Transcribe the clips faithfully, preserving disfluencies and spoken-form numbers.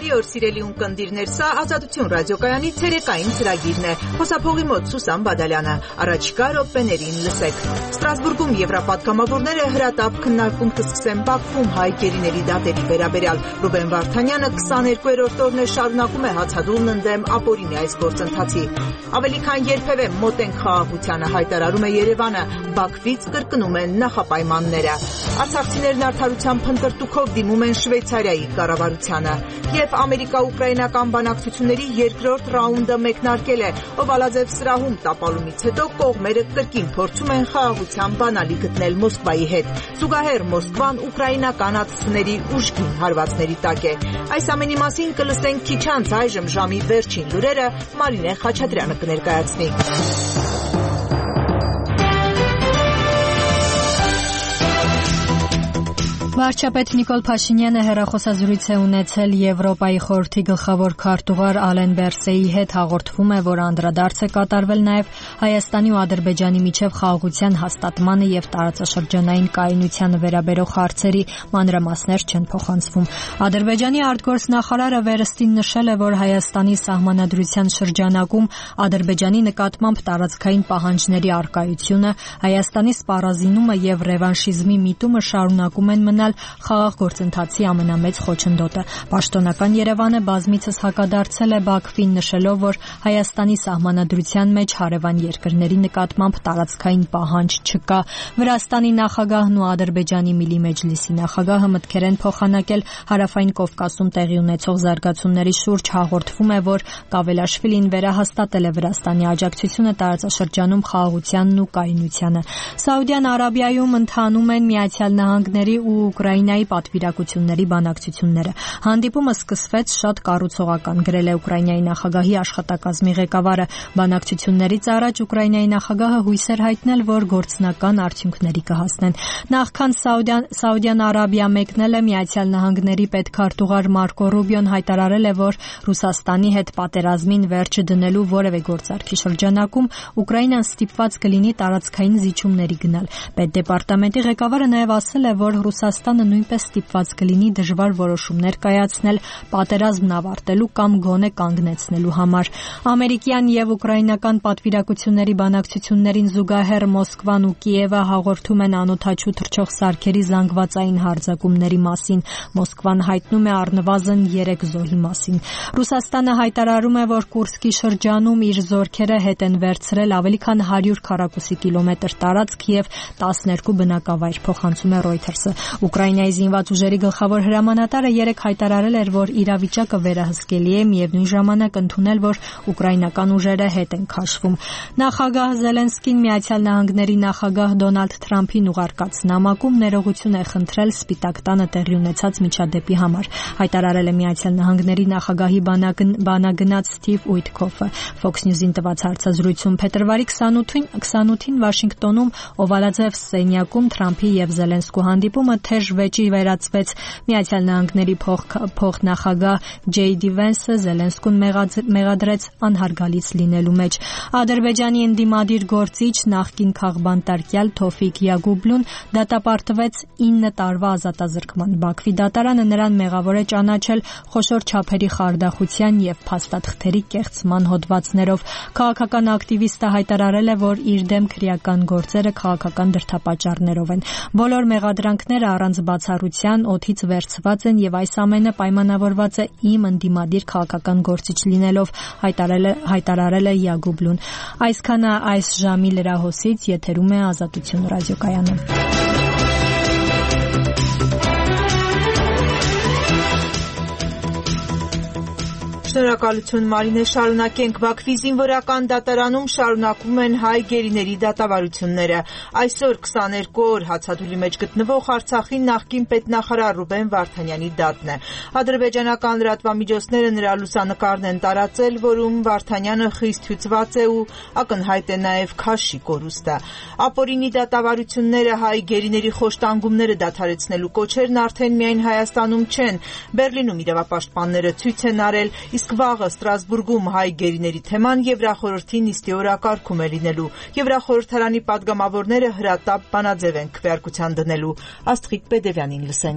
Բարի օր սիրելի ունկնդիրներ, սա Ազատություն ռադիոկայանի ցերեկային ծրագիրն է։ Խոսափողի մոտ Սուսան Բադալյանը, առաջիկա րոպեներին լսեք։ Ստրասբուրգում եվրապատգամավորները հրատապ քննարկում կսկսեն Բաքվում հայ գերիների դատերի վերաբերյալ։ Ռուբեն Վարդանյանը քսաներկուերորդ օրն է շարունակում է հացադուլն ընդդեմ ապօրինի այս գործընթացի։ Ավելի քան երբևէ մոտ են խաղաղությանը, հայտարարում է Երևանը, Բաքվից կրկնում են նախապայմանները։ Արցախցիներն արդարության փնտրտուքով դիմում են Շվեյցարիայի կառավարությանը։ Երբ ամերիկա-ուկրաինական բանակցությունների երկրորդ ռաունդը մեկնարկել է, Օվալաձև սրահում տապալումից հետո կողմերը կրկին փորձում են խաղաղության բանալի գտնել Մոսկվայի հետ։ Զուգահեռ Մոսկվան ուկրաինական ուժգին հարվածների տակ է։ Այս ամենի մասին կլսենք քիչ անց այժմ ժամի վերջին լուրերը Մարինե Խաչատրյանը կներկայացնի։ Վարչապետ Նիկոլ Փաշինյանը հեռախոսազրույց է ունեցել Եվրոպայի խորհրդի գլխավոր քարտուղար Ալեն Բերսեի հետ, հաղորդվում է, որ անդրադարձ է կատարվել նաև Հայաստանի ու Ադրբեջանի միջև խաղաղության հաստատմանը եւ տարածաշրջանային կայունությանը վերաբերող հարցերի, մանրամասներ չեն փոխանցվում։ Ադրբեջանի արտգործնախարարը վերստին նշել է, որ Հայաստանի սահմանադրության շրջանակում Ադրբեջանի նկատմամբ տարածքային պահանջների առկայությունը, Հայաստանի սպառազինումը եւ ռևանշիզմի միտումը շարունակում են մնալ խաղաղ գործընթացի ամենամեծ խոչընդոտը։ Պաշտոնական Երևանը բազմիցս հակադարձել է Բաքվին, նշելով, որ Հայաստանի սահմանադրության մեջ հարևան երկրների նկատմամբ տարածքային պահանջ չկա։ Վրաստանի նախագահն ու Ադրբեջանի Միլի Մեջլիսի նախագահը մտքեր են փոխանակել Հարավային Կովկասում տեղի ունեցող զարգացումների շուրջ, հաղորդվում է, որ Կավելաշվիլին վերահաստատել է Վրաստանի աջակցությունը տարածաշրջանում խաղաղությանն ու կայունությանը։ Սաուդյան Արաբիայում ընթանում են Միացյալ Նահանգների ու Ուկրաինայի պատվիրակությունների բանակցությունները։ Հանդիպումը սկսվեց շատ կառուցողական, գրել է Ուկրաինայի նախագահի աշխատակազմի ղեկավարը։ Բանակցություններից առաջ Ուկրաինայի նախագահը հույս էր հայտնել, որ գործնական արդյունքների կհասնեն։ Նախքան Սաուդյան, Սաուդյան Արաբիա մեկնել է Միացյալ Նահանգների պետքարտուղար Մարկո Ռուբիոն հայտարարել է, որ Ռուսաստանի հետ պատերազմին վերջ դնելու որևէ գործարքի շրջանակում Ուկրաինան ստիպված կլինի տարածքային զիջումների գնալ։ Պետդեպարտամենտի ղեկավարը նաև ասել է, որ Ռուսաստանը նույնպես ստիպված կլինի դժվար որոշումներ կայացնել պատերազմն ավարտելու կամ գոնե կանգնեցնելու համար։ Ամերիկյան եւ ուկրաինական պատվիրակությունների բանակցություններին զուգահեռ Մոսկվան ու Կիևը հաղորդում են անօդաչու թռչող սարքերի զանգվածային հարձակումների մասին։ Մոսկվան հայտնում է առնվազն երեք զոհի մասին։ Ռուսաստանը հայտարարում է, որ Կուրսկի շրջանում իր զորքերը հետ են վերցրել ավելի քան հարյուր քառակուսի կիլոմետր տարածք եւ տասներկու բնակավայր, փոխանցում է Reuters-ը։ Ուկրաինայի զինված ուժերի գլխավոր հրամանատարը երեկ հայտարարել էր, որ իրավիճակը վերահսկելի է, միևնույն ժամանակ ընդունել, որ ուկրաինական ուժերը հետ են քաշվում։ Նախագահ Զելենսկին Միացյալ Նահանգների նախագահ Դոնալդ Թրամփին ուղարկած նամակում ներողություն է խնդրել Սպիտակ տանը տեղի ունեցած միջադեպի համար, հայտարարել է Միացյալ Նահանգների նախագահի բանագնաց Սթիվ Ուիթքոֆը։ Fox News-ին տված հարցազրույցում փետրվարի քսանութին Վաշինգտոնում Օվալաձև սենյակում Թրամփի եւ Զելենսկու հանդիպումը թեժ վեճի վերածվեց։ Միացյալ Նահանգների փոխնախագահ Ջեյ Դի Վենսը Զելենսկուն մեղադրեց անհարգալից լինելու մեջ։ Ադրբեջանի ընդդիմադիր գործիչ նախկին քաղբանտարկյալ Թոֆիկ Յագուբլուն դատապարտվեց ինը տարվա ազատազրկման։ Բաքվի դատարանը նրան մեղավոր է ճանաչել խոշոր չափերի խարդախության եւ փաստաթղթերի կեղծման հոդվածներով։ Քաղաքական ակտիվիստը հայտարարել է, որ իր դեմ քրեական գործերը քաղաքական դրդապատճառներով են։ Բոլոր մեղադրանքները առանց բացառության օդից վերցված են եւ այս ամենը պայմանավորված է իմ ընդդիմադիր քաղաքական գործիչ լինելով, հայտարարել է Յագուբլուն։ Այսքանը այս ժամի լրահոսից, եթերում է Ազատություն ռադիոկայանը։ Շնորհակալություն Մարինե, շարունակենք։ Բաքվի զինվորական դատարանում շարունակվում են հայ գերիների դատավարությունները։ Այսօր քսաներկու օր հացադուլի մեջ գտնվող Արցախի նախկին պետնախարար Ռուբեն Վարդանյանի դատն է։ Ադրբեջանական լրատվամիջոցները նրա լուսանկարն են տարածել, որում Վարդանյանը խիստ հյուծված է ու ակնհայտ է նաև քաշի կորուստը։ Ապօրինի դատավարությունները, հայ գերիների խոշտանգումները դադարեցնելու կոչերն արդեն միայն Հայաստանում չեն։ Բերլինում իրավապաշտպանները ցույց են արել, իսկ վաղը Ստրասբուրգում հայ գերիների թեման Եվրախորհրդի նիստի օրակարգում է լինելու։ Եվրախորհրդարանի պատգամավորները հրատապ բանաձև են քվեարկության դնելու։ Աստղիկ Պետևյանին լսենք։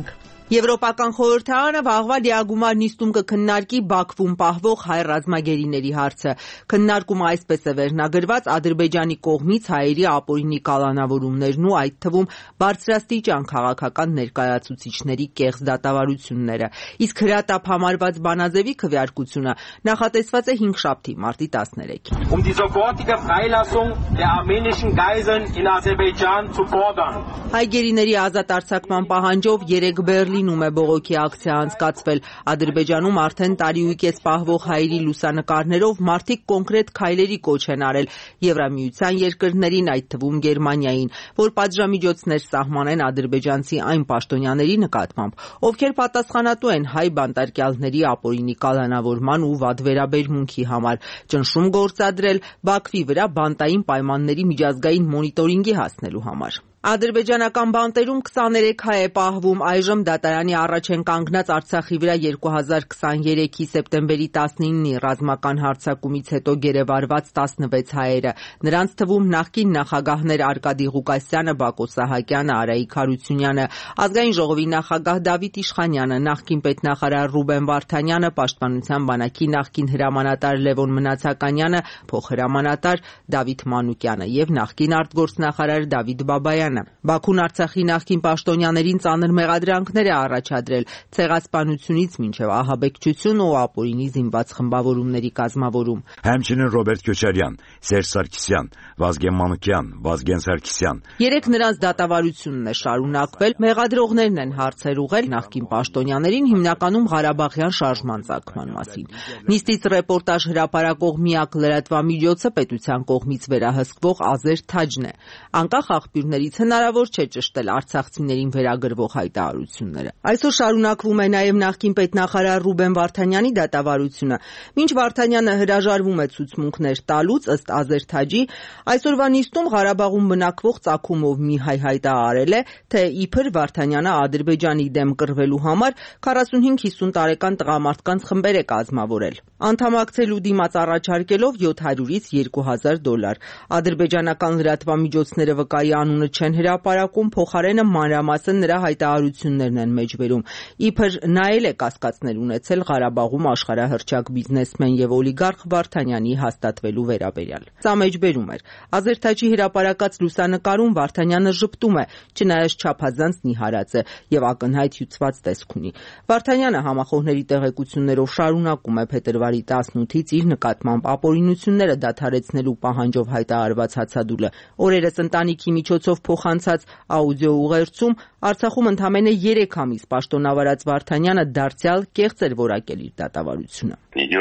Եվրոպական խորհրդարանը վաղվա լիագումար նիստում կքննարկի Բաքվում պահվող հայ ռազմագերիների հարցը։ Քննարկումը այսպես է վերնագրված Ադրբեջանի կողմից հայերի ապօրինի կալանավորումներն ու այդ թվում բարձրաստիճան քաղաքական ներկայացուցիչների կեղծ դատավարությունները։ Իսկ հրատապ համարված բանաձևի քվեարկությունը նախատեսված է հինգշաբթի մարտի տասներեքին։ Um die sofortige Freilassung der armenischen Geiseln in Aserbaidschan zu fordern. Հայ գերիների ազատ արձակման պահանջով երեք Բերլինում է բողոքի ակցիա անցկացվել։ Ադրբեջանում արդեն տարի ու կես պահվող հայերի լուսանկարներով մարդիկ կոնկրետ քայլերի կոչ են արել Եվրամիության երկրներին, այդ թվում Գերմանիային, որ պատժամիջոցներ սահմանեն ադրբեջանցի այն պաշտոնյաների նկատմամբ, ովքեր պատասխանատու են հայ բանտարկյալների ապօրինի կալանավորման ու վատ վերաբերմունքի համար, ճնշում գործադրել Բաքվի վրա բանտային պայմանների միջազգային մոնիտորինգի հասնելու համար։ Ադրբեջանական բանտերում քսաներեք հայ է պահվում, այժմ դատարանի առաջ են կանգնած Արցախի վրա երկու հազար քսաներեքի սեպտեմբերի տասնինի ռազմական հարձակումից հետո գերեվարված տասնվեց հայերը։ Նրանց թվում նախկին նախագահներ Արկադի Ղուկասյանը, Բակո Սահակյանը, Արայիկ Հարությունյանը, Ազգային ժողովի նախագահ Դավիթ Իշխանյանը, նախկին պետնախարար Ռուբեն Վարդանյանը, Պաշտպանության բանակի նախկին հրամանատար Լևոն Մնացականյանը, փոխհրամանատար Դավիթ Մանուկյանը եւ նախկին արտգործնախարար Դավիթ Բաբայանը։ Բաքուն Արցախի նախկին պաշտոնյաներին ծանր մեղադրանքներ է առաջադրել ցեղասպանությունից մինչև ահաբեկչություն ու ապօրինի զինված խմբավորումների կազմավորում։ Həmçinin Ռոբերտ Քոչարյան, Սերժ Սարգսյան, Վազգեն Մանուկյան, Վազգեն Սարգսյան։ Երեք նրանց դատավարությունն է շարունակվել, մեղադրողներն են հարցեր ուղղել նախկին պաշտոնյաներին հիմնականում Ղարաբաղյան շարժման ծագման մասին։ Նիստից ռեպորտաժ հրապարակող միակ լրատվամիջոցը պետության կողմից վերահսկվող Ազեր Թաջն է։ Անկախ աղբյուրներից հնարավոր չէ ճշտել արցախցիներին վերագրվող հայտարարությունները։ Այսօր շարունակվում է նաև նախկին պետնախարար Ռուբեն Վարդանյանի դատավարությունը։ Մինչ Վարդանյանը հրաժարվում է ցուցմունքներ տալուց, ըստ Ազեր Թաջի, այսօրվա նիստում Ղարաբաղում բնակվող ծագումով մի հայ հայտարարել է, թե իբր Վարդանյանը Ադրբեջանի դեմ կռվելու համար քառասունհինգ-հիսուն տարեկան տղամարդկանց խմբեր է կազմավորել։ Անդամակցելու դիմաց առաջարկելով յոթ հարյուրից երկու հազար դոլար։ Ադրբեջանական լրատվամիջոցները վկայի անունը չեն հրապարակում, փոխարենը մանրամասն նրա հայտարարություններն են մեջբերում։ Իբր նա էլ է կասկածներ ունեցել Ղարաբաղում աշխարհահռչակ բիզնեսմեն եւ օլիգարխ Վարդանյանի հաստատվելու վերաբերյալ։ Սա մեջբերում էր։ Ազեր Թաջի հրապարակած լուսանկարում Վարդանյանը ժպտում է, չնայած չափազանց նիհարած է եւ ակնհայտ հյուծված տեսք ունի։ Վարդանյանը համախոհների տեղեկություններով շարունակում է փետրվարի տասնութից իր նկատմամբ ապօրինությունները դադարեցնելու պահանջով հայտարարված հացադուլը։ Օրերս ընտանիքի միջոցով փոխանցած աուդիո ուղերձում Արցախում ընդամենը երեք ամիս պաշտոնավարած Վարդանյանը դարձյալ կեղծ էր որակել իր դատավարությունը։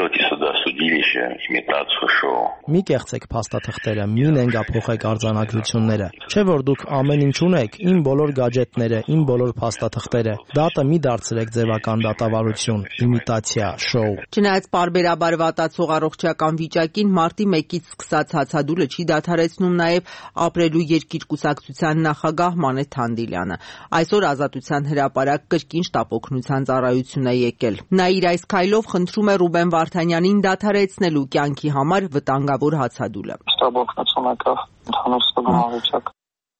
Մի կեղծեք փաստաթղթերը, մի նենգափոխեք արձանագրությունները։ Չէ որ դուք ամեն ինչ ունեք, իմ բոլոր գadgetները, իմ բոլոր փաստաթղթերը։ Դատը մի դարձրեք ձևական դատավարություն, իմիտացիա, շոու։ Չնայած պարբերաբար վատացող առողջական վիճակին մարտի մեկից սկսած հացադուլը չի դադարեցնում նաև ապրելու երկիր կուսակցության նախագահ Մանե Թանդիլյանը։ Այսօր Ազատության հրապարակ կրկին շտապօգնության ծառայություն է եկել։ Նա իր այս քայլով խնդրում է Ռուբեն Վարդանյանին դադարեցնելու կյանքի համար վտանգավոր հացադուլը։ Շտապօգնություն եկավ, ընդհանուր ստգնալիչակ։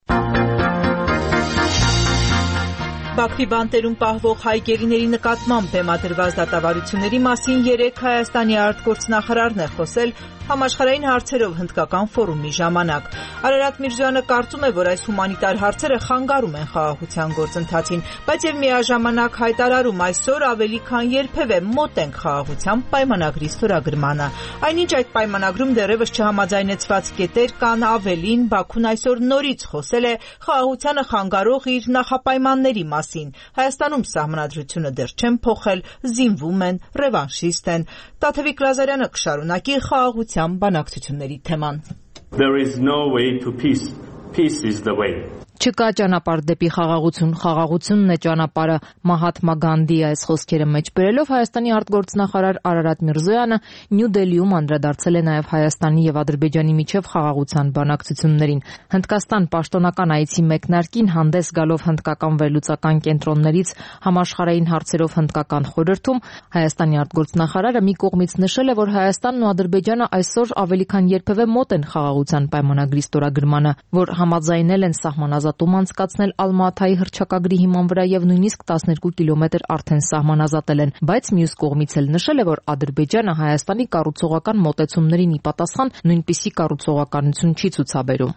Բաքվի բանտերում պահվող հայ գերիների նկատմամբ բեմադրված դատավարությունների մասին երեք Հայաստանի արտգործնախարարն է խոսել համաշխարհային հարցերով հնդկական ֆորումի ժամանակ։ Արարատ Միրզոյանը կարծում է, որ այս հումանիտար հարցերը խանգարում են խաղաղության գործընթացին, բայց եւ միաժամանակ հայտարարում այսօր ավելի քան երբևէ մոտ ենք խաղաղության պայմանագրի ստորագրմանը։ Այնինչ այդ պայմանագրում դեռևս չհամաձայնեցված կետեր կան, ավելին Բաքուն այսօր նորից խոսել է խաղաղությանը խանգարող իր նախապայմանների մասին։ Հայաստանում սահմանադրությունը դեռ չեն փոխել, զինվում են, ռևանշիստ են։ Տաթևիկ Լազարյանը կշարունակի խաղաղության բանակցությունների թեման։ There is no way to peace. Peace is the way. Չկա ճանապարհ դեպի խաղաղություն, խաղաղությունն է ճանապարհը։ Մահաթմա Գանդի այս խոսքերը մեջ բերելով Հայաստանի արտգործնախարար Արարատ Միրզոյանը Նյու Դելիում անդրադարձել է նաև Հայաստանի եւ Ադրբեջանի միջև խաղաղության բանակցություններին։ Հնդկաստան պաշտոնական այցի մեկնարկին հանդես գալով հնդկական վերլուծական կենտրոններից համաշխարհային հարցերով հնդկական խորհրդում Հայաստանի արտգործնախարարը մի կողմից նշել է, որ Հայաստանն ու Ադրբեջանը այսօր ավելի քան երբևէ մոտ են խաղաղության պայմանագրի ստորագրմանը, որ համաձայնել են սահմանազատ հետազոտում անցկացնել Ալմա-Աթայի հռչակագրի հիման վրա եւ նույնիսկ տասներկու կիլոմետր արդեն սահմանազատել են, բայց մյուս կողմից էլ նշել է, որ Ադրբեջանը Հայաստանի կառուցողական մոտեցումներին ի պատասխան նույնպիսի կառուցողականություն չի ցուցաբերում։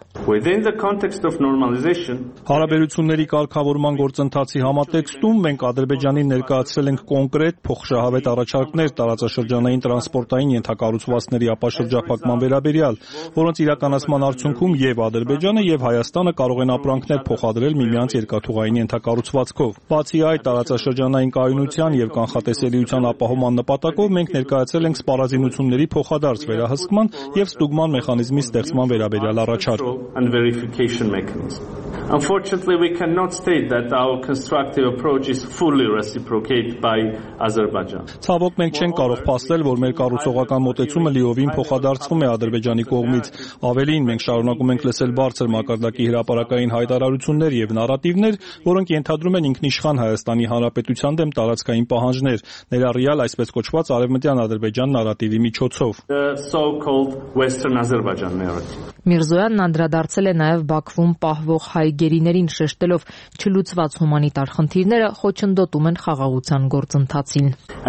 Հարաբերությունների կարգավորման գործընթացի համատեքստում մենք Ադրբեջանին ներկայացրել ենք կոնկրետ փոխշահավետ առաջարկներ տարածաշրջանային տրանսպորտային ենթակառուցվածքների ապաշրջափակման վերաբերյալ, որոնց իրականացման արդյունքում եւ Ադրբեջանը եւ Հայաստանը կարող են ապրանքներ փոխադրել միմյանց երկաթուղային ենթակառուցվածքով։ Բացի այդ, տարածաշրջանային կայունության եւ կանխատեսելիության ապահովման նպատակով մենք ներկայացրել ենք սպառազինությունների փոխադարձ վերահսկման եւ ստուգման մեխանիզմի ստեղծման վերաբերյալ առաջարկ։ Unfortunately, we cannot state that our constructive approach is fully reciprocated by Azerbaijan. Ցավոք մենք չենք կարող փաստել, որ մեր կառուցողական մոտեցումը լիովին փոխադարձվում է Ադրբեջանի կողմից։ Ավելին, մենք շարունակում ենք լսել բարձր մակարդակի հրապարակային հայտարարություններ եւ նարատիվներ, որոնք ենթադրում են ինքնիշխան Հայաստանի Հանրապետության դեմ տարածքային պահանջներ, ներառյալ այսպես կոչված արևմտյան Ադրբեջան նարատիվի միջոցով։ The so-called Western Azerbaijan narrative. Միրզոյանն անդրադարձել է նաև Բաքվում պահվող հայ գերիներին, շեշտելով չլուծված հումանիտար խնդիրները խոչընդոտում են խաղաղության գործընթացին։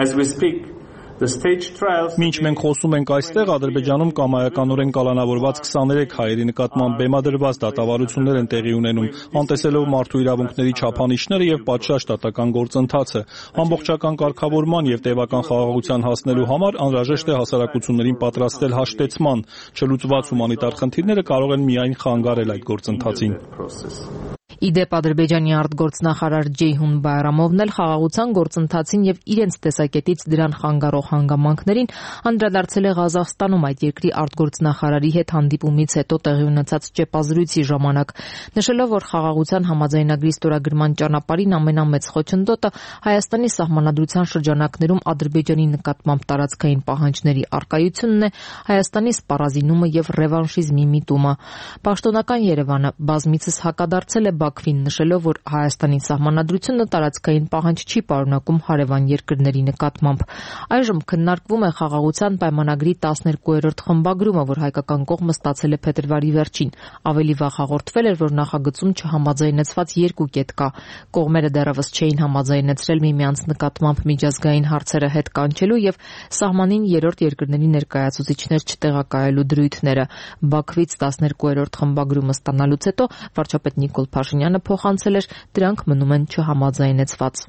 Մինչ մենք խոսում ենք այստեղ, Ադրբեջանում կամայականորեն կալանավորված քսաներեք հայերի նկատմամբ բեմադրված դատավարություններ են տեղի ունենում, անտեսելով մարդու իրավունքների չափանիշները եւ պատշաճ դատական գործընթացը։ Ամբողջական կարգավորման եւ տևական խաղաղության հասնելու համար անհրաժեշտ է հասարակություններին պատրաստել հաշտեցման։ Չլուծված հումանիտար խնդիրները կարող են միայն խանգարել այդ գործընթացին։ Իդեպ Ադրբեջանի արտգործնախարար Ջեյհուն Բայրամովն էլ խաղաղության գործընթացին եւ իրենց տեսակետից դրան խանգարող հանգամանքներին անդրադարձել է Ղազախստանում այդ երկրի արտգործնախարարի հետ հանդիպումից հետո տեղի ունեցած ճեպազրույցի ժամանակ, նշելով, որ խաղաղության համաձայնագրի ստորագրման ճանապարհին ամենամեծ խոչընդոտը Հայաստանի սահմանադրության շրջանակներում Ադրբեջանի նկատմամբ տարածքային պահանջների առկայությունն է, Հայաստանի սպառազինումը եւ ռևանշիզմի միտումը։ Պաշտոնական Երևանը բազմիցս հակադարձել է Բաքվին, նշելով, որ Հայաստանի սահմանադրությունը տարածքային պահանջ չի պարունակում հարևան երկրների նկատմամբ։ Այժմ քննարկվում է խաղաղության պայմանագրի տասներկուերորդ խմբագրումը, որ հայկական կողմը ստացել է փետրվարի վերջին։ Ավելի վաղ հաղորդվել էր, որ նախագծում չհամաձայնեցված երկու կետ կա։ Կողմերը դեռևս չէին համաձայնեցրել միմյանց նկատմամբ միջազգային հարցերը հետ կանչելու եւ սահմանին երրորդ երկրների ներկայացուցիչներ չտեղակայելու դրույթները։ Բաքվից տասներկուերորդ խմբագրումը ստանալուց հետո վարչապետ Նիկոլ Փաշինյանը փոխանցել էր, դրանք մնում են չհամաձայնեցված։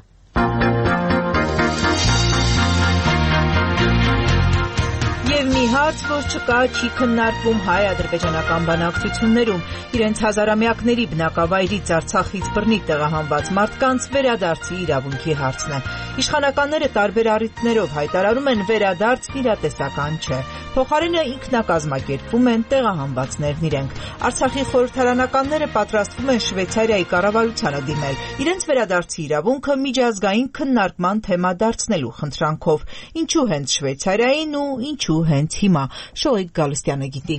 Եվ մի հարց, որ չկա, չի քննարկվում հայ-ադրբեջանական բանակցություններում, իրենց հազարամյակների բնակավայրից Արցախից բռնի տեղահանված մարդկանց վերադարձի իրավունքի հարցն է։ Իշխանականները տարբեր առիթներով հայտարարում են վերադարձ իրատեսական չէ։ Փոխարենը ինքնակազմակերպվում են տեղահանվածներն իրենք։ Արցախի խորհրդարանականները պատրաստվում են Շվեյցարիայի կառավարությանը դիմել իրենց վերադարձի իրավունքը միջազգային քննարկման թեմա դարձնելու խնդրանքով։ Ինչու հենց Շվեյցարիային ու ինչու հենց հիմա։ Շողիկ Գալստյանը գիտի։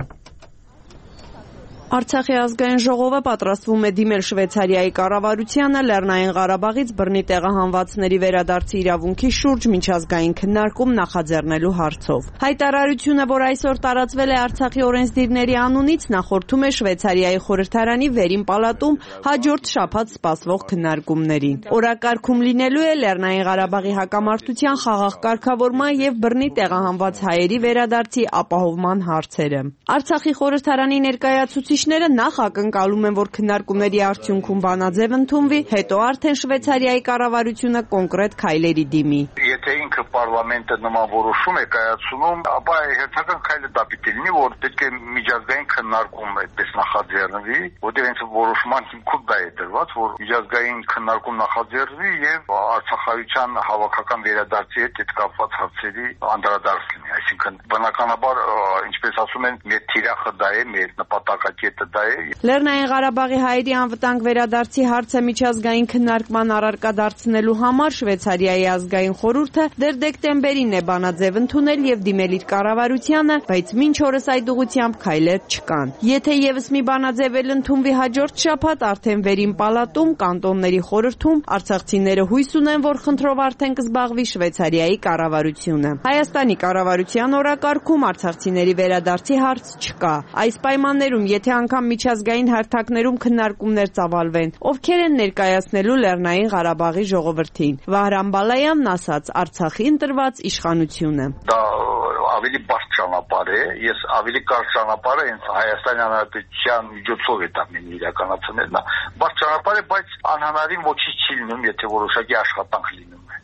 Արցախի ազգային ժողովը պատրաստվում է դիմել Շվեյցարիայի կառավարությանը Լեռնային Ղարաբաղից բռնի տեղահանվածների վերադարձի իրավունքի շուրջ միջազգային քննարկում նախաձեռնելու հարցով։ Հայտարարությունը, որ այսօր տարածվել է Արցախի օրենսդիրների անունից, նախորդում է Շվեյցարիայի խորհրդարանի վերին պալատում հաջորդ շաբաթ սպասվող քննարկումներին։ Օրակարգում լինելու է Լեռնային Ղարաբաղի հակամարտության խաղաղ կարգավորման եւ բռնի տեղահանված հայերի վերադարձի ապահովման հարցերը։ Արցախի խորհրդարանի ներկայացուցիչ նախ ակնկալում են, որ քննարկումների արդյունքում բանաձև ընդունվի, հետո արդեն Շվեյցարիայի կառավարությունը կոնկրետ քայլերի դիմի։ Եթե ինքը պարլամենտը նման որոշում է կայացնում, ապա հերթական քայլը դա պիտի լինի, որ պետք է միջազգային քննարկում այդպես նախաձեռնվի, որտեղ հենց որոշման հիմքում դա է դրված, որ միջազգային քննարկում նախաձեռնվի եւ արցախայցյան հավաքական վերադարձի հետ այդ կապված հարցերի անդրադարձ լինի։ Այսինքն բնականաբար, ինչպես ասում են, մեր թիրախը դա է, մեր նպատակակետը դա է։ Լեռնային Ղարաբաղի հայերի անվտանգ վերադարձի հարցը միջազգային քննարկման առարկա դարձնելու համար Շվեյցարիայի ազգային խորհուրդը դեռ դեկտեմբերին է բանաձև ընդունել եւ դիմել իր կառավարությանը, բայց մինչ օրս այդ ուղղությամբ քայլեր չկան։ Եթե եւս մի բանաձև էլ ընդունվի հաջորդ շաբաթ, արդեն վերին պալատում, կանտոնների խորհրդում արցախցիները հույս ունեն, որ խնդրով արդեն կզբաղվի Շվեյցարիայի կառավարությունը։ Հայաստանի կառավարության օրակարգում արցախցիների վերադարձի հարց չկա։ Այս պայմաններում, եթե անգամ միջազգային հարթակներում քննարկումներ ծավալվեն, ովքեր են ներկայացնելու Լեռնային Ղարաբաղի ժողովրդին։ Վահրամ Բալայանն ասաց Արցախի ընտրված իշխանությունը։ Դա ավելի բարդ ճանապարհ է, ես ավելի կարճ ճանապարհ է հենց Հայաստանի Հանրապետության միջոցով է դա իրականացնելն։ Բարդ ճանապարհ է, բայց անհնարին ոչինչ չի լինում, եթե որոշակի աշխատանք լինում է։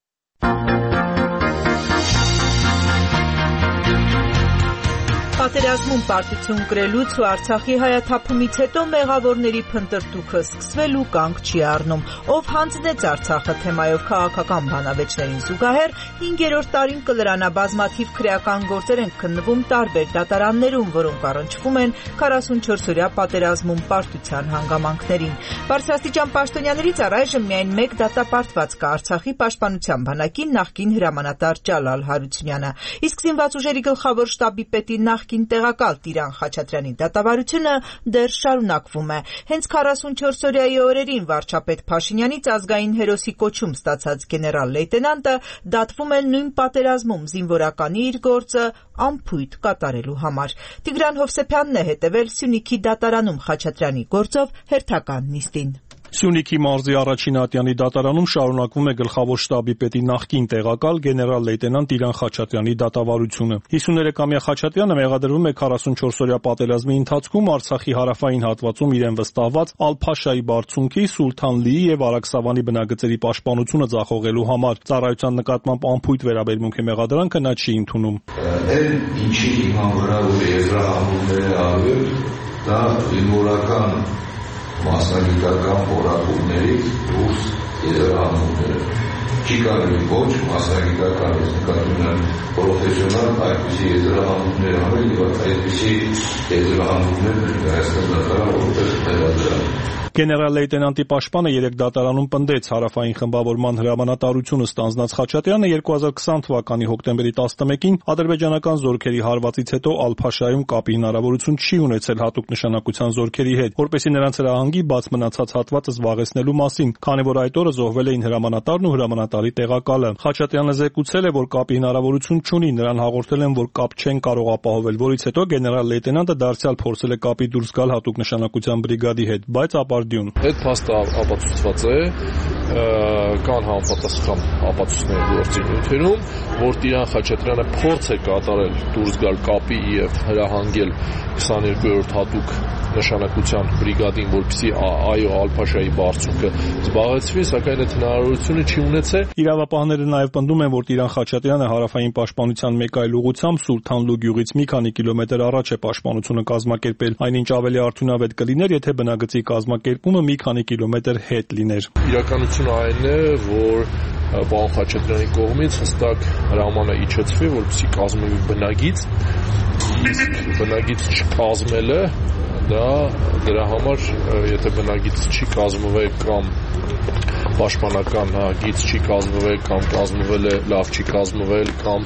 Պատերազմում պարտություն կրելուց ու Արցախի հայաթափումից հետո մեղավորների փնտրտուքը սկսվել ու կանգ չի առնում։ Ով հանձնեց Արցախը թեմայով քաղաքական բանավեճներին զուգահեռ հինգերորդ տարին կլրանա բազմաթիվ քրեական գործեր են քննվում տարբեր դատարաններում, որոնք առնչվում են քառասունչորսօրյա պատերազմում պարտության հանգամանքներին։ Բարձրաստիճան պաշտոնյաներից առայժմ միայն մեկ դատապարտված կա Արցախի պաշտպանության բանակի նախկին հրամանատար Ջալալ Հարությունյանը, իսկ զինված ուժերի գլխավոր շտաբի պետի նախկին տեղակալ Տիրան Խաչատրյանի դատավարությունը դեռ շարունակվում է։ Հենց քառասունչորսօրյայի օրերին վարչապետ Փաշինյանից ազգային հերոսի կոչում ստացած գեներալ լեյտենանտը դատվում է նույն պատերազմում զինվորականի իր գործը անփույթ կատարելու համար։ Տիգրան Հովսեփյանն է հետևել Սյունիքի դատարանում Խաչատրյանի գործով հերթական նիստին։ Սյունիքի մարզի առաջին ատյանի դատարանում շարունակվում է գլխավոր շտաբի պետի նախկին տեղակալ գեներալ լեյտենանտ Տիրան Խաչատրյանի դատավարությունը։ հիսուներեքամյա Խաչատրյանը մեղադրվում է քառասունչորսօրյա պատերազմի ընթացքում Արցախի հարավային հատվածում իրեն վստահված Ալ-Փաշայի բարձունքի, Սուլթանլիի եւ Արաքսավանի բնագծերի պաշտպանությունը ձախողելու համար։ Ծառայության նկատմամբ անփույթ վերաբերմունք է մեղադրանքը նա չի ընդունում։ Այն ինչի հիման վրա որ եզրահանգումները արվել, դա զինվորական մասնագիտական որակումներից դուրս եզրահանգումները։ Չի կարելի ոչ մասնագիտական նկատմամբ պրոֆեսիոնալ այդպիսի եզրահանգումներ անել եւ այդպիսի եզրահանգումներ ներկայացնել դատարան որպես մեղադրական։ Գեներալ լեյտենանտի պաշտպանը երեք դատարանում պնդեց հարավային խմբավորման հրամանատարությունը ստանձնած Խաչատրյանը երկու հազար քսան թվականի հոկտեմբերի տասնմեկին ադրբեջանական զորքերի հարվածից հետո Ալ-Փաշայում կապի հնարավորություն չի ունեցել հատուկ նշանակության զորքերի հետ, որպեսզի նրանց հրահանգի բաց մնացած հատվածը զբաղեցնելու մասին, քանի որ այդ օրը զոհվել էին հրամանատարն ու հրամանատարի տեղակալը։ Խաչատրյանը զեկուցել է, որ կապի հնարավորություն չունի, նրան հաղորդել են, որ կապ չեն կարող ապահովել, որից հետո գեներալ լեյտենանտը դարձյալ փորձել է կապի դուրս գալ հատուկ նշանակության բրիգադի հետ, բայց ապա Այդ փաստը ապացուցված է, կան համապատասխան ապացույցներ գործի նյութերում, որ Տիրան Խաչատրյանը փորձ է կատարել դուրս գալ կապի եւ հրահանգել քսաներկուերորդ հատուկ նշանակության բրիգադին, որպեսզի այո Ալ-Փաշայի բարձունքը զբաղեցվի, սակայն այդ հնարավորությունը չի ունեցել։ Իրավապահները նաև պնդում են, որ Տիրան Խաչատրյանը հարավային պաշտպանության մեկ այլ ուղղությամբ Սուլթանլու գյուղից մի քանի կիլոմետր առաջ է պաշտպանությունը կազմակերպել, այնինչ ավելի արդյունավետ կլիներ, եթե բնագծի կազմակերպումը մի քանի կիլոմետր հետ լիներ։ Իրականությունը այն է, որ պարոն Խաչատրյանի կողմից հստակ հրաման է իջեցվի, որպեսզի կազմվի բնագիծ, իսկ բնագիծ չկազմելը դա դրա համար, եթե բնագիծ չի կազմվել կամ պաշտպանական գիծ չի կազմվել կամ կազմվել է լավ չի կազմվել կամ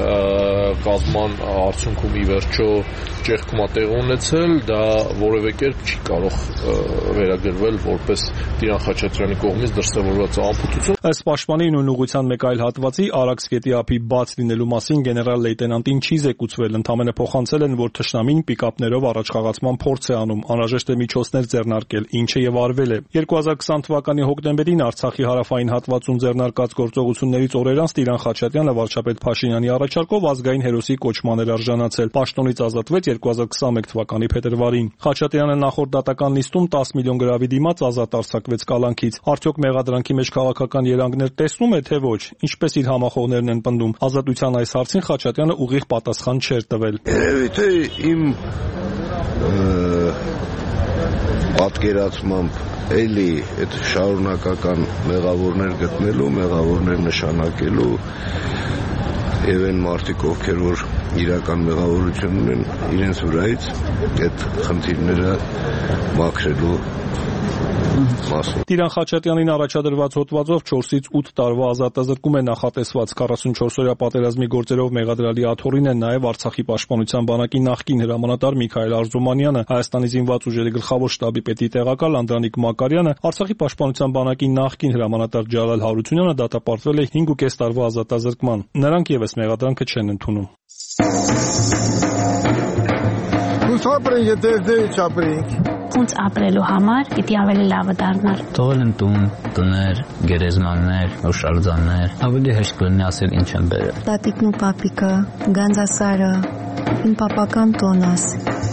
կազման արդյունքում ի վերջո ճեղքում է տեղ ունեցել, դա որևէ կերպ չի կարող վերագրվել որպես Տիրան Խաչատրյանի կողմից դրսևորված անփութություն։ Ըստ պաշտպանի նույն ուղղության մեկ այլ հատվածի Արաքս գետի ափի բաց լինելու մասին գեներալ լեյտենանտին չի զեկուցվել, ընդամենը փոխանցել են, որ թշնամին պիկապներով առաջխաղացման փորձ է անում, անհրաժեշտ է միջոցներ ձեռնարկել, ինչը եւ արվել է։ երկու հազար քսան թվականի հոկտեմբերին Արցախի հարավային հատվածում ձեռնարկած գործողություններից օրեր անց Տիրան Խաչատրյանը վարչապետ Փաշինյանի առաջարկով ազգային հերոսի կոչման էր արժանացել, պաշտոնից ազատվեց երկու հազար քսանմեկ թվականի փետրվարին։ Խաչատրյանը նախորդ դատական նիստում տասը միլիոն գրավի դիմաց ազատ արձակվեց կալանքից։ Արդյոք մեղադրանքի մեջ քաղաքական երանգներ տեսնում է, թե ոչ։ Ինչպես իր համախոհներն են պնդում, ազատության այս հարցին Խաչատրյանը ուղիղ պատասխան չէր տվել։ Երևի թե իմ պատկերացմամբ էլի այդ շարունակական մեղավորներ գտնելու, մեղավորներ նշանակելու եւ այն մարդիկ, ովքեր որ իրական մեղավորություն ունեն իրենց վրայից այդ խնդիրները մաքրելու մասում։ Տիրան Խաչատրյանին առաջադրված հոդվածով չորսից ութ տարվա ազատազրկում է նախատեսված քառասունչորսօրյա պատերազմի գործերով մեղադրյալի աթոռին են նաև Արցախի պաշտպանության բանակի նախկին հրամանատար Միքայել Արզումանյանը, Հայաստանի զինված ուժերի գլխավոր շտաբի պետի տեղակալ Անդրանիկ Մակարյանը, Արցախի պաշտպանության բանակի նախկին հրամանատար Ջալալ Հարությունյանը դատապարտվել է հինգ ու կես տարվա ազատազրկման։ Նրանք եւս մեղադրանքը չեն ընդունում։ Չապրենք, եթե դե չապրենք։ Ոնց ապրելու համար պիտի ավելի լավը դառնար։ Թողել են տուն, տներ, գերեզմաններ, հուշարձաններ, ավելի հեշտ կլինի ասել ինչ են բերել։ Տատիկն ու պապիկը, Գանձասարը, իմ պապական տոնս։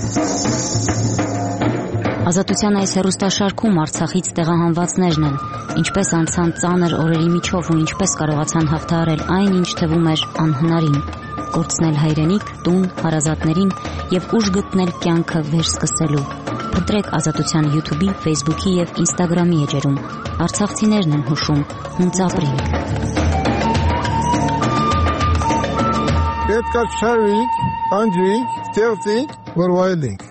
Ազատության այս հեռուստաշարքում Արցախից տեղահանվածներն են, ինչպես անցան ծանր օրերի միջով ու ինչպես կարողացան հաղթահարել այն, ինչ թվում էր անհնարին, կորցնել հայրենիք, տուն, հարազատներին եւ ուժ գտնել կյանքը վերսկսելու։ Փնտրեք Ազատության YouTube-ի, Facebook-ի եւ Instagram-ի էջերում։ Արցախցիներն են հուշում, հունց ապրենք։ Պետք է շարվենք, անջրենք, ստեղծենք, որ վայելենք։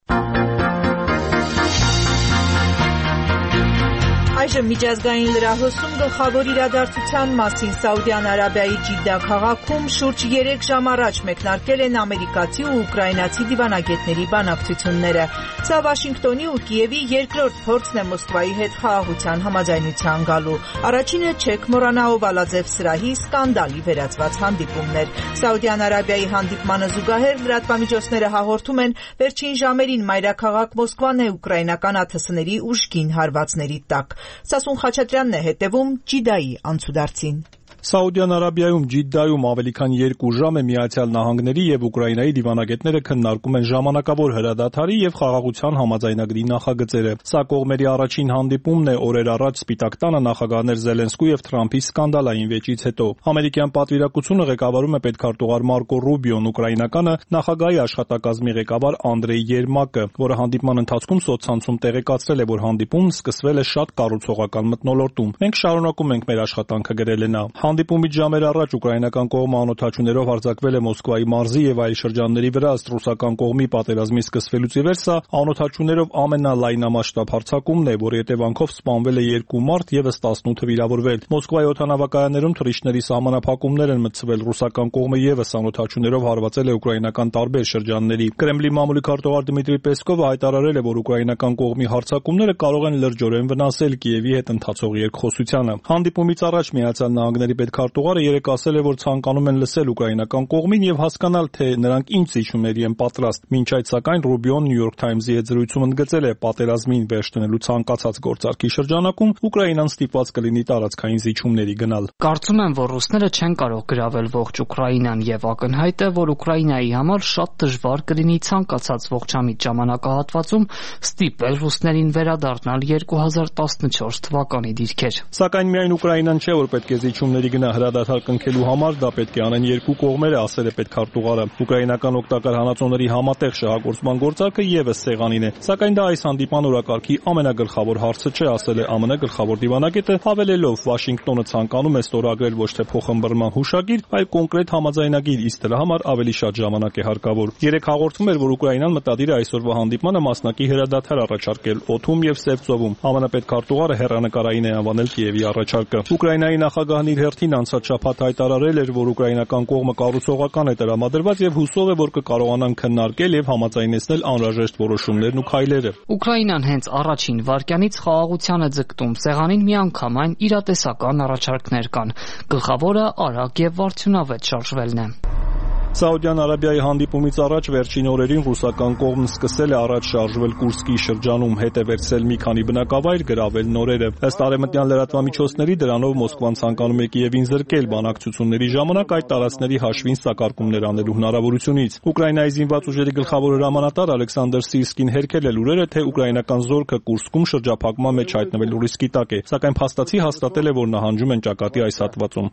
Այժմ միջազգային լրահոսում գլխավոր իրադարձության մասին Սաուդյան Արաբիայի Ջիդդա քաղաքում շուրջ երեք ժամ առաջ մեկնարկել են ամերիկացի ու ուկրաինացի դիվանագետների բանակցությունները։ Սա Վաշինգտոնի ու Կիևի երկրորդ փորձն է Մոսկվայի հետ խաղաղության համաձայնության գալու։ Առաջինը չեք մոռանա Օվալաձև սրահի սկանդալի վերածված հանդիպումն էր։ Սաուդյան Արաբիայի հանդիպմանը զուգահեռ լրատվամիջոցները հաղորդում են վերջին ժամերին մայրաքաղաք Մոսկվան է ուկրաինական ԱԹՍ-ների ուժգին հարվածների տակ։ Սասուն Խաչատրյանն է հետևում Ջիդայի անցուդարձին։ Սաուդյան Արաբիայում Ջիդդայում ավելի քան երկու ժամ է Միացյալ Նահանգների եւ Ուկրաինայի դիվանագետները քննարկում են ժամանակավոր հրադադարի եւ խաղաղության համաձայնագրի նախագծերը։ Սա կողմերի առաջին հանդիպումն է օրեր առաջ Սպիտակ տանը նախագահներ Զելենսկու եւ Թրամփի սկանդալային վեճից հետո։ Ամերիկյան պատվիրակությունը ղեկավարում է պետքարտուղար Մարկո Ռուբիոն, ուկրաինականը նախագահի աշխատակազմի ղեկավար Անդրեյ Երմակը, որը հանդիպման ընթացքում սոցցանցում տեղեկացրել է, որ հանդիպումն սկսվել է շատ կառուցողական մթնոլորտում։ Մենք շարունակում ենք մեր աշխատանքը, գրել է նա։ Հանդիպումից ժամեր առաջ ուկրաինական կողմը անօդաչուներով հարձակվել է Մոսկվայի մարզի եւ այլ շրջանների վրա, ըստ ռուսական կողմի պատերազմի սկսվելուց ի վեր սա անօդաչուներով ամենալայնամասշտաբ հարձակումն է, որի հետևանքով սպանվել է երկու մարդ եւս տասնութը վիրավորվել։ Մոսկվայի օդանավակայաններում թռիչքների սահմանափակումներ են մտցվել, ռուսական կողմը եւս անօդաչուներով հարվածել է ուկրաինական տարբեր շրջանների։ Կրեմլի մամուլի քարտուղար Դմիտրի Պեսկովը հայտարարել է, որ ուկրաինական կողմի հարձակումները կարող են լրջորեն վնասել Կիևի հետ ընթացող երկխոսությանը։ Հանդիպումից առաջ Միացյալ Նահանգների պետքարտուղարը երեկ ասել է, որ ցանկանում են լսել ուկրաինական կողմին եւ հասկանալ, թե նրանք ինչ զիջումների են պատրաստ։ Մինչ այդ սակայն Ռուբիոն New York Times-ի հետ զրույցում ընդգծել է, պատերազմին վերջ դնելու ցանկացած գործարքի շրջանակում Ուկրաինան ստիպված կլինի տարածքային զիջումների գնալ։ Կարծում եմ, որ ռուսները չեն կարող գրավել ողջ Ուկրաինան եւ ակնհայտ է, որ Ուկրաինայի համար շատ դժվար կլինի ցանկացած ողջամիտ ժամանակահատվածում ստիպել ռուսներին վերադառնալ երկու հազար տասնչորս թվականի դիրքեր։ Սակայն միայն Ուկրաինան չէ, որ պետք է զիջումների գնա հրադադար կնքելու համար, դա պետք է անեն երկու կողմերը, ասել է պետքարտուղարը։ Ուկրաինական օգտակար հանածոների համատեղ շահագործման գործարքը եւս սեղանին է, սակայն դա այս հանդիպման օրակարգի ամենագլխավոր հարցը չէ, ասել է ԱՄՆ գլխավոր դիվանագետը, հավելելով Վաշինգտոնը ցանկանում է ստորագրել ոչ թե փոխըմբռնման հուշագիր, այլ կոնկրետ համաձայնագիր, իսկ դրա համար ավելի շատ ժամանակ է հարկավոր։ Երեք հաղորդում էր, որ Ուկրաինան մտադիր է այսօրվա հանդիպմանը մասնակի հրադադար առաջարկել օդում եւ Սևծովում։ ԱՄՆ պետքարտուղարը հեռանկարային է անվանել Կիևի առաջարկը։ Ուկրաինայի նախագահն իր հերթին անցած շաբաթ հայտարարել էր, որ ուկրաինական կողմը կառուցողական է տրամադրված եւ հուսով է, որ կկարողանան քննարկել եւ համաձայնեցնել անհրաժեշտ որոշումներն ու քայլերը։ Ուկրաինան հենց առաջին վայրկյանից խաղաղության է ձգտում, սեղանին միանգամայն իրատեսական առաջարկներ կան։ Գլխավորը արագ եւ վարդյունավետ շարժվելն է։ Սաուդյան Արաբիայի հանդիպումից առաջ վերջին օրերին ռուսական կողմն սկսել է առաջ շարժվել Կուրսկի շրջանում, հետ է վերցրել մի քանի բնակավայր, գրավել նորերը։ Ըստ արևմտյան լրատվամիջոցների դրանով Մոսկվան ցանկանում է Կիևին զրկել բանակցությունների ժամանակ այդ տարածքների հաշվին սակարկումներ անելու հնարավորությունից։ Ուկրաինայի զինված ուժերի գլխավոր հրամանատար Ալեքսանդր Սիրսկին հերքել է լուրերը, թե ուկրաինական զորքը Կուրսկում շրջափակման մեջ հայտնվելու ռիսկի տակ է, սակայն փաստացի հաստատել է, որ նահանջում են ճակատի այս հատվածում։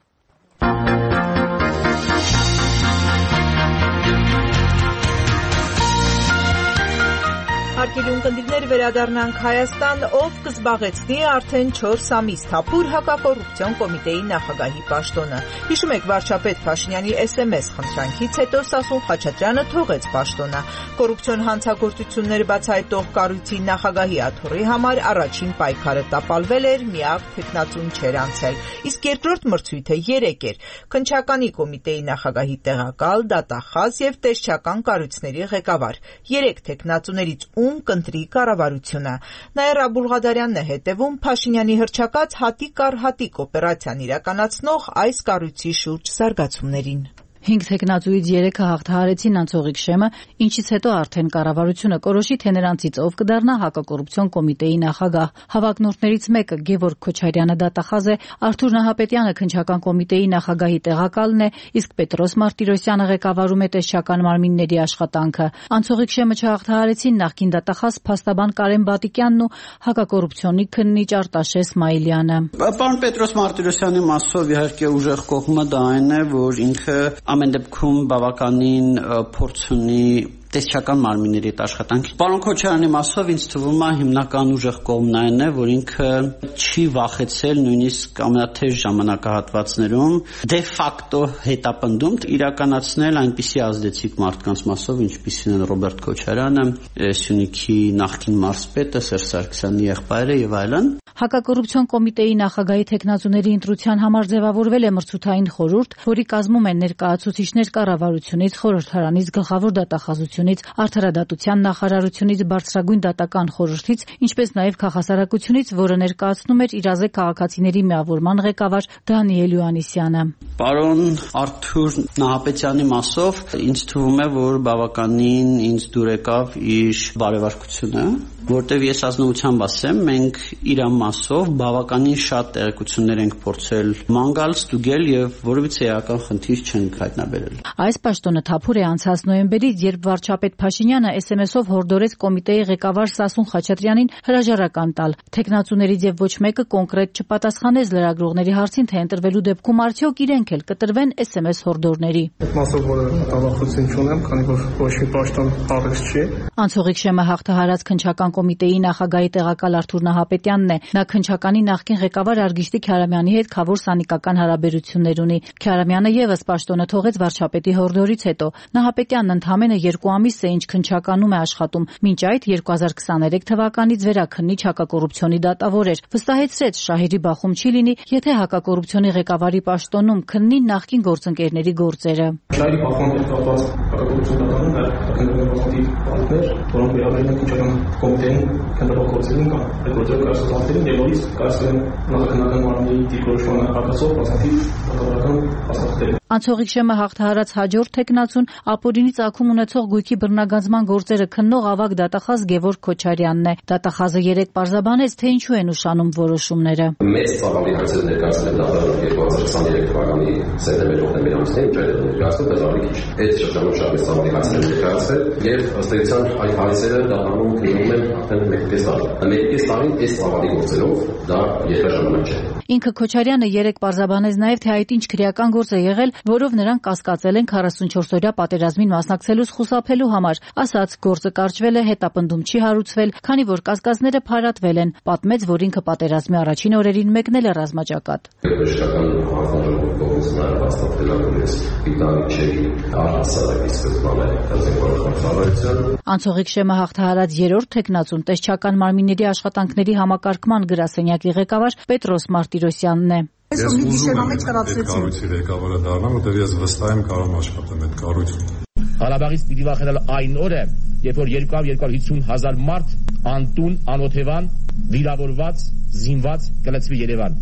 հարգելի ունկնդիրներ, վերադառնանք Հայաստան, ով կզբաղեցնի արդեն չորս ամիս Թափուր հակակոռուպցիոն կոմիտեի նախագահի պաշտոնը։ Հիշում եք, վարչապետ Փաշինյանի էս էմ էս խնդրանքից հետո Սասուն Խաչատրյանը թողեց պաշտոնը։ Կոռուպցիոն հանցագործություններ բացահայտող կառույցի նախագահի աթոռի համար առաջին պայքարը տապալվել էր, միակ թեկնածուն չէր անցել։ Իսկ երկրորդ մրցույթը երեք էր՝ քննչականի կոմիտեի նախագահի տեղակալ, դատախազ եւ տեսչական կառույցների ղեկավար։ Երեք թեկնածուներից ում կընտրի կառավարությունը։ Նաիրա Բուլղադարյանն է հետևում Փաշինյանի հռչակած հատիկ առ հատիկ օպերացիան իրականացնող այս կառույցի շուրջ զարգացումներին։ Հինգ թեկնածուից երեքը հաղթահարեցին անցողիկ շեմը, ինչից հետո արդեն կառավարությունը կորոշի, թե նրանցից ով կդառնա հակակոռուպցիոն կոմիտեի նախագահ։ Հավակնորդներից մեկը Գևորգ Քոչարյանը դատախազ է, Արթուր Նահապետյանը քննչական կոմիտեի նախագահի տեղակալն է, իսկ Պետրոս Մարտիրոսյանը ղեկավարում է տեսչական մարմինների աշխատանքը։ Անցողիկ շեմը չհաղթահարեցին նախկին դատախազ փաստաբան Կարեն Բատիկյանն ու հակակոռուպցիոնի քննիչ Արտաշես Սմայիլյանը։ Պարոն Պետրոս Մարտիրոսյանի մասով իհարկե ուժեղ կողմը դա այն է, որ ինքը ամեն դեպքում բավականին փորձ ունի տեսչական մարմինների աշխատանքի։ Պարոն Քոչարյանի մասով ինձ թվում է հիմնական ուժեղ կողմն այն է, որ ինքը չի վախեցել նույնիսկ ամենաթեժ ժամանակահատվածներում դե ֆակտո հետապնդում իրականացնել այնպիսի ազդեցիկ մարդկանց մասով, ինչպիսին են Ռոբերտ Քոչարյանը, Սյունիքի նախկին մարզպետը, Սերժ Սարգսյանի եղբայրը եւ այլն։ Հակակոռուպցիոն կոմիտեի նախագահի թեկնածուների ընտրության համար ձևավորվել է մրցութային խորհուրդ, որի կազմում են ներկայացուցիչներ կառավարությունից, խորհրդարանից, գլխավոր դատախազությունից, արդարադատության նախարարությունից, բարձրագույն դատական խորհրդից, ինչպես նաև քաղաքասարակությունից, որը ներկայացնում էր իրազեկ քաղաքացիների միավորման ղեկավար Դանիել Յուաննիսյանը։ Պարոն Արթուր Նահապետյանի մասով ինձ թվում է, որ բավականին ինձ դուր եկավ իր բարեվարկությունը, որտեղ ես ազնվությամբ ասեմ, մենք իր մասով բավականին շատ տեղեկություններ ենք փորձել մանգալ, ստուգել եւ որևիցե էական խնդիր չենք հայտնաբերել։ Այս պաշտոնը Թափուր է անցած նոյեմբերից, երբ վարչապետ Փաշինյանը էս էմ էսով հորդորեց կոմիտեի ղեկավար Սասուն Խաչատրյանին հրաժարական տալ։ Թեկնածուներից եւ ոչ մեկը կոնկրետ չպատասխանեց լրագրողների հարցին, թե ընտրվելու դեպքում արդյոք իրենք էլ կտրվեն էս էմ էս հորդորների։ Այդ մասով որևէ մտավախություն չունեմ, քանի որ ոչ մի պաշտոն առես չի։ Անցողիկ շեմը հաղթահարած քննչական կոմիտեի նախագահի տեղակալ Արթուր Նահապետյանն է։ Նա քննչականի նախկին ղեկավար Արգիշտի Քյարամյանի հետ խավոր սանիկական հարաբերություններ ունի։ Քյարամյանը եւս պաշտոնը թողեց վարչապետի հորդորից հետո։ Նահապետյանն ընդամենը երկու ամիս է ինչ քննչականում է աշխատում։ Մինչ այդ երկու հազար քսաներեք թվականից վերաքննիչ հակակոռուպցիոնի դատավոր էր։ Վստահեցրեց Շահիրի բախում չի լինի, եթե հակակոռուպցիոնի ղեկավարի պաշտոնում քննի նախկին գործընկերների գործերը։ Շահիրի բախման հետ կապված հակակոռուպցիոն դատարանում կնկատի պատներ, որոնք վերաբերում են քննչական կոմիտեին քննարկողներին կամ այդ գործերը կայացնողներին եւ նորից կայացնեն նախաքննական մարմնի դիրքորոշման հակասող բացատրի հակառակական փաստաթղթեր։ Անցողիկ շեմը հաղթահարած հաջորդ թեկնածուն ապօրինի ծագում ունեցող գույքի բռնագանձման գործերը քննող ավագ դատախազ Գևորգ Քոչարյանն է։ Դատախազը երեք պարզաբանեց, թե ինչու են ուշանում որոշումները։ Մեծ ծավալի հարցեր ներկայացնել դատարանում երկու հազար քսաներեք թվականի սեպտեմբեր-օկտեմբեր ամսներին ներկայացնել բավարար քիչ։ Այդ շրջանում շատ մեծ ծավալի հարցեր ներկայացել եւ ըստ էության այդ հարցերը դատարանում քննվում են արդեն մեկից տարի։ Մեկից տարին այս ծավալի գործերով դա երկրաժամանակ չէ։ Ինքը Քոչարյանը երեք պարզաբանեց նաև, թե այդ ինչ քրեական գործ է եղել, որով նրանք կասկածել են քառասունչորսօրյա պատերազմին մասնակցելուց խուսափելու համար։ Ասաց, գործը կարճվել է, հետապնդում չի հարուցվել, քանի որ կասկածները փարատվել են։ Պատմեց, որ ինքը պատերազմի առաջին օրերին մեկնել է ռազմաճակատ։ Բժշկական հանձնաժողովի կողմից նաև հաստատվել է, որ ես Բրիտանիա չէի առհասարակ սկզբանե կազմակերպության։ Անցողիկ շեմը հաղթահարած երրորդ թեկնածուն տեսչական մարմինների աշխատանքների համակարգման գրասենյակի ղեկավար Պետրոս Մարտիրոսյանն է։ Ես ուզում եմ այդ կառույցի ղեկավարը դառնամ, որտեղ ես վստահ եմ կարող աշխատեմ այդ կառույցում։ Ղարաբաղից պիտի վախենալ այն օրը, երբ որ երկու հիսուն հազար մարդ անտուն, անօթևան, վիրավորված, զինված կլցվի Երևան։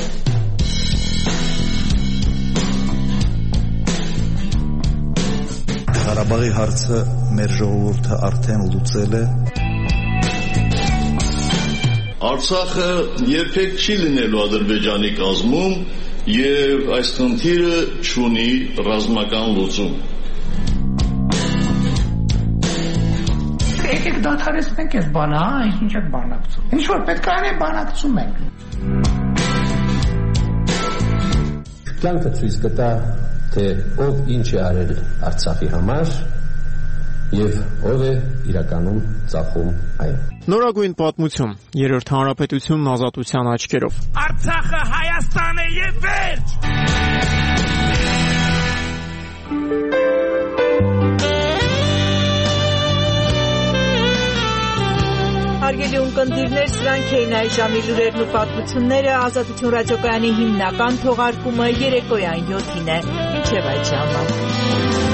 Ղարաբաղի հարցը մեր ժողովուրդը արդեն լուծել է։ Արցախը երբեք չի լինելու Ադրբեջանի կազմում եւ այս խնդիրը չունի ռազմական լուծում։ Եկեք դադարեցնենք այս բանը, հա, ինչ եք բանակցում։ Ինչ որ պետք է անենք, բանակցում ենք։ Կյանքը ցույց կտա, թե ով ինչ է արել Արցախի համար եւ ով է իրականում ծախում այն։ Նորագույն պատմություն երրորդ հանրապետությունն ազատության աչքերով։ Արցախը Հայաստան է եւ վերջ։ Հարգելի ունկնդիրներ, սրանք էին այժմի լուրերն ու պատմությունները։ Ազատություն ռադիոկայանի հիմնական թողարկումը երեկոյան յոթին է։ Մինչև այդ ժամը։